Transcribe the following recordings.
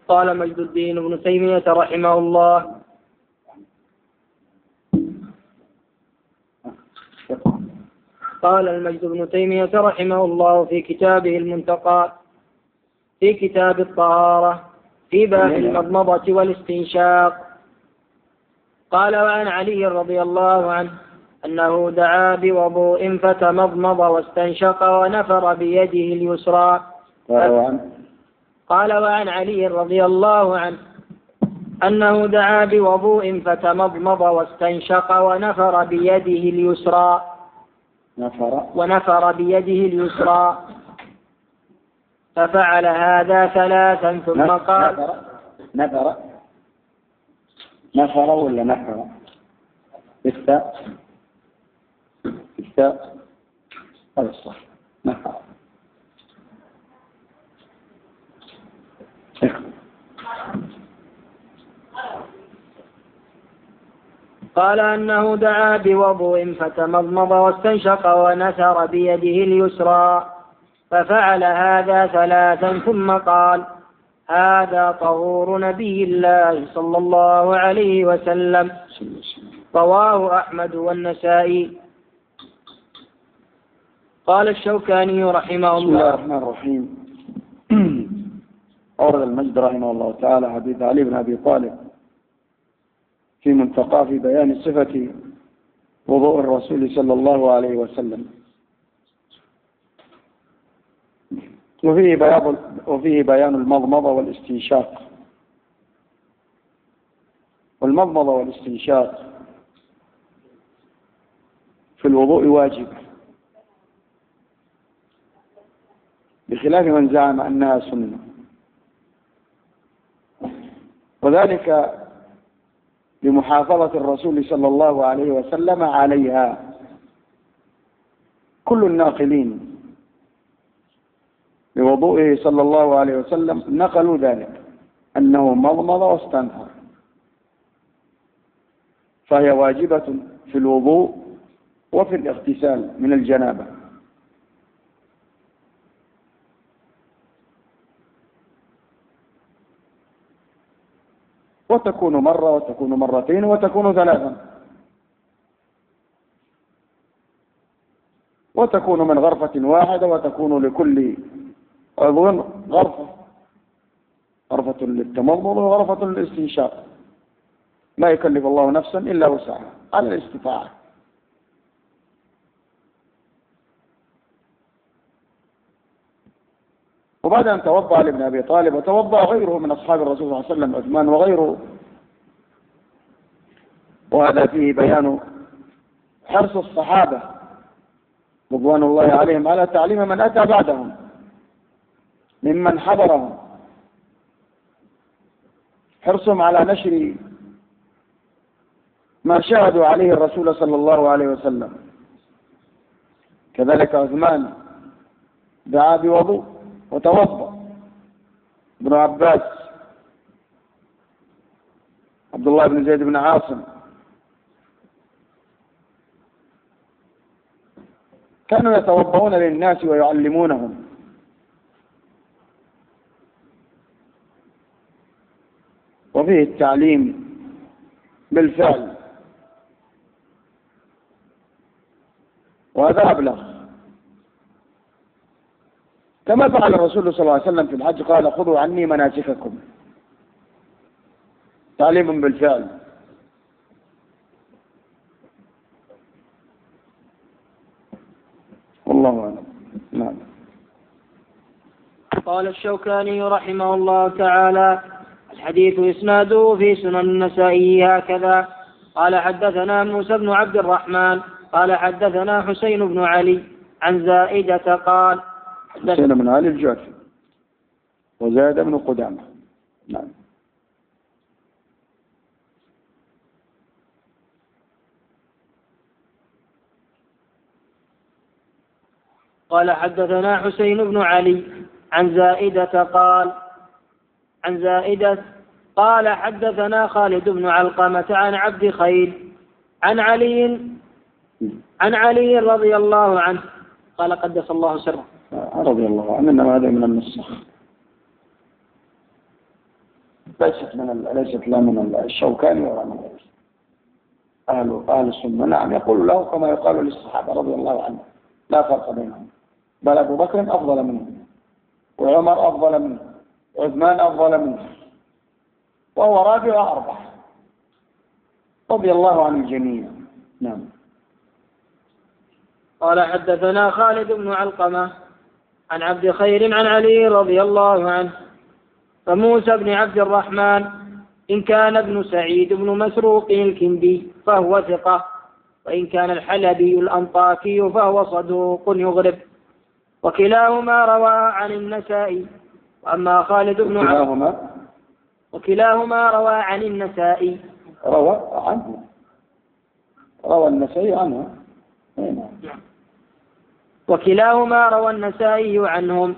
قال مجد الدين ابن تيمية رحمه الله قال المجد بن تيمية رحمه الله في كتابه المنتقى في كتاب الطهارة في باب المضمضة والاستنشاق قال وعن علي رضي الله عنه أنه دعا بوضوء فتمضمض واستنشق ونفر بيده اليسرى. قال وعن علي رضي الله عنه أنه دعا بوضوء فتمضمض واستنشق ونفر بيده اليسرى ففعل هذا ثلاثا ثم قال نفر ولا نفر بالتاء هذا الصح نفر. قال أنه دعا بوضوء فتمضمض واستنشق ونثر بيده اليسرى ففعل هذا ثلاثا ثم قال هذا طهور نبي الله صلى الله عليه وسلم. رواه أحمد والنسائي. قال الشوكاني رحمه الله بسم الله الرحمن الرحيم. أورد المجد رحمه الله تعالى حديث علي بن أبي طالب في منتقى في بيان صفة وضوء الرسول صلى الله عليه وسلم، وفيه بيان المضمضة والاستنشاق. والمضمضة والاستنشاق في الوضوء واجب، بخلاف من زعم أنها سنة، وذلك لمحافظة الرسول صلى الله عليه وسلم عليها. كل الناقلين بوضوئه صلى الله عليه وسلم نقلوا ذلك، أنه مضمض واستنثر، فهي واجبة في الوضوء وفي الاغتسال من الجنابة. وتكون مرة وتكون مرتين وتكون ثلاثا، وتكون من غرفة واحدة، وتكون لكل عضو غرفة للتمضمض وغرفة للاستنشاق. لا يكلف الله نفسا إلا وسعها على الاستطاعة. وبعد أن توضأ لابن أبي طالب وتوضأ غيره من أصحاب الرسول صلى الله عليه وسلم عثمان وغيره، وهذا فيه بيان حرص الصحابة رضوان الله عليهم على تعليم من أتى بعدهم ممن حضرهم، حرصهم على نشر ما شاهدوا عليه الرسول صلى الله عليه وسلم. كذلك عثمان دعا بوضوء وتوضأ. ابن عباس، عبد الله بن زيد بن عاصم كانوا يتوضؤون للناس ويعلمونهم. وفيه التعليم بالفعل، وهذا أبلغ، كما فعل الرسول صلى الله عليه وسلم في الحج، قال خذوا عني مناسككم، تعليم بالفعل. والله أعلم. نعم. قال الشوكاني رحمه الله تعالى الحديث إسناده في سنن النسائي هكذا. قال حدثنا موسى بن عبد الرحمن قال حدثنا حسين بن علي عن زائدة قال حسين بن علي الجعفي وزاد بن قدامة. نعم. قال حدثنا حسين بن علي عن زائدة قال حدثنا خالد بن علقمة عن عبد خير عن علي رضي الله عنه قال قدس الله سره رضي الله عنه. إنما هذا من النسخ. ليست لا من الشوكاني ولا من أهل السنة. نعم، يقول له كما يقال للصحابة رضي الله عنهم لا فرق بينهم، بل أبو بكر أفضل منه، وعمر أفضل منه، وعثمان أفضل منه، وهو رابع أربعة رضي الله عن الجميع. نعم. قال حدثنا خالد بن علقمة عن عبد خير عن علي رضي الله عنه. فموسى بن عبد الرحمن إن كان ابن سعيد بن مسروق الكندي فهو ثقة، وإن كان الحلبي الأنطاكي فهو صدوق يغرب، وكلاهما روى عن النسائي. وأما خالد بن وكلاهما روى عن النسائي. روى النسائي عنه. وكلاهما روى النسائي عنهم.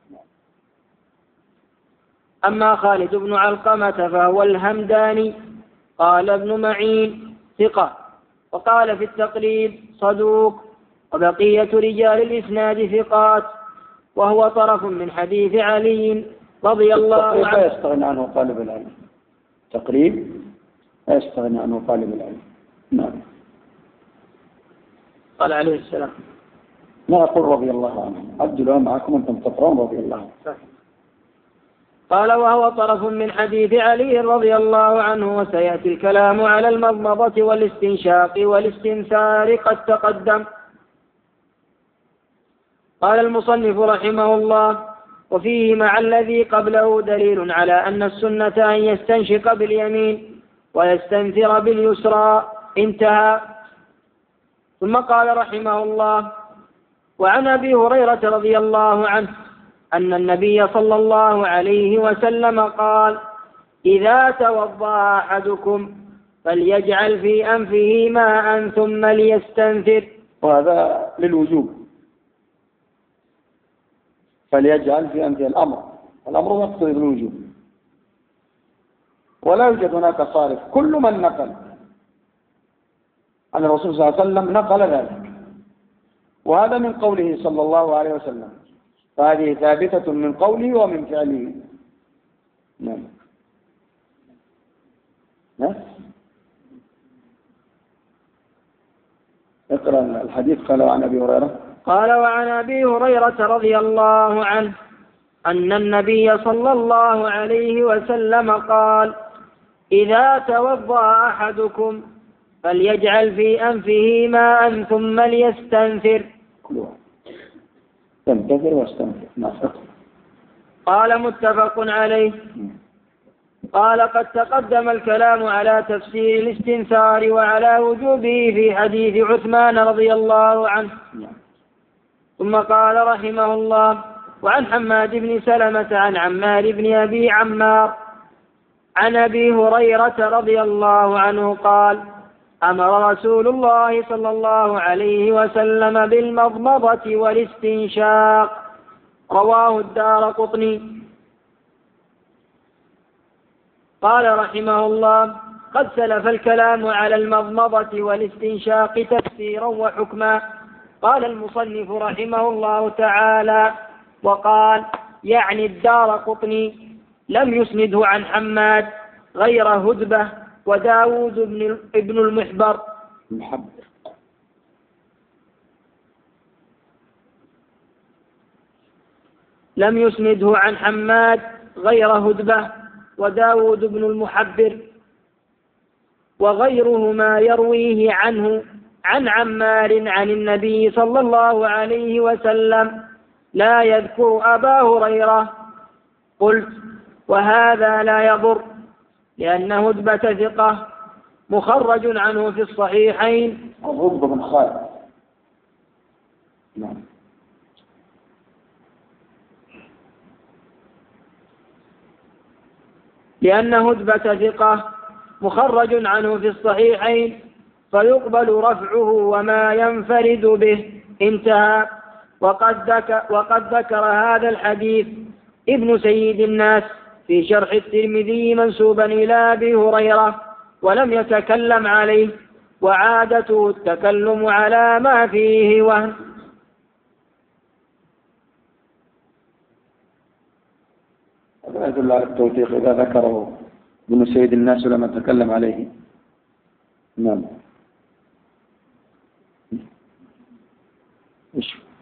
أما خالد بن علقمة فهو الهمداني قال ابن معين ثقة، وقال في التقريب صدوق، وبقية رجال الإسناد ثقات، وهو طرف من حديث علي رضي الله عنه. لا يستغني عنه طالب العلم، تقريب لا يستغني عنه طالب العلم. نعم. قال عليه السلام لا يقول رضي الله عنه، عدلوا معكم أنتم تقرون رضي الله عنه. قال وهو طرف من حديث علي رضي الله عنه، وسيأتي الكلام على المضمضة والاستنشاق والاستنثار قد تقدم. قال المصنف رحمه الله: وفيه مع الذي قبله دليل على أن السنة أن يستنشق باليمين ويستنثر باليسرى. انتهى. ثم قال رحمه الله: وعن أبي هريرة رضي الله عنه أن النبي صلى الله عليه وسلم قال: إذا توضأ أحدكم فليجعل في أنفه ماء ثم ليستنثر. وهذا للوجوب، فليجعل في أنفه الأمر يقتضي الوجوب، ولا يوجد هناك صارف. كل من نقل عن الرسول صلى الله عليه وسلم نقل ذلك، وهذا من قوله صلى الله عليه وسلم، فهذه ثابتة من قوله ومن فعله. نعم. اقرأ الحديث. قال وعن أبي هريرة وعن أبي هريرة رضي الله عنه أن النبي صلى الله عليه وسلم قال: إذا توضأ أحدكم فليجعل في أنفه ماء ثم ليستنثر. تنتظر واستنثر. قال متفق عليه. قال قد تقدم الكلام على تفسير الاستنثار وعلى وجوبه في حديث عثمان رضي الله عنه. ثم قال رحمه الله: وعن حماد بن سلمة عن عمار بن أبي عمار عن أبي هريرة رضي الله عنه قال: أمر رسول الله صلى الله عليه وسلم بالمضمضة والاستنشاق. رواه الدارقطني. قال رحمه الله: قد سلف الكلام على المضمضة والاستنشاق تفسيرا وحكما. قال المصنف رحمه الله تعالى: وقال يعني الدارقطني لم يسنده عن حماد غير هدبة وداود ابن المحبر. لم يسنده عن حماد غير هدبة وداود بن المحبر، وغيرهما يرويه عنه عن عمار عن النبي صلى الله عليه وسلم لا يذكر أبا هريرة. قلت: وهذا لا يضر، لأن هدبة ثقة مخرج عنه في الصحيحين. الهدبة بن خالد. نعم. لأن هدبة ثقة مخرج عنه في الصحيحين فيقبل رفعه وما ينفرد به. انتهى. وقد ذكر هذا الحديث ابن سيد الناس في شرح الترمذي منسوبا إلى أبي هريرة ولم يتكلم عليه، وعادته التكلم على ما فيه وهن. هذا يدل على التوثيق إذا ذكره ابن سيد الناس لما تكلم عليه. نعم.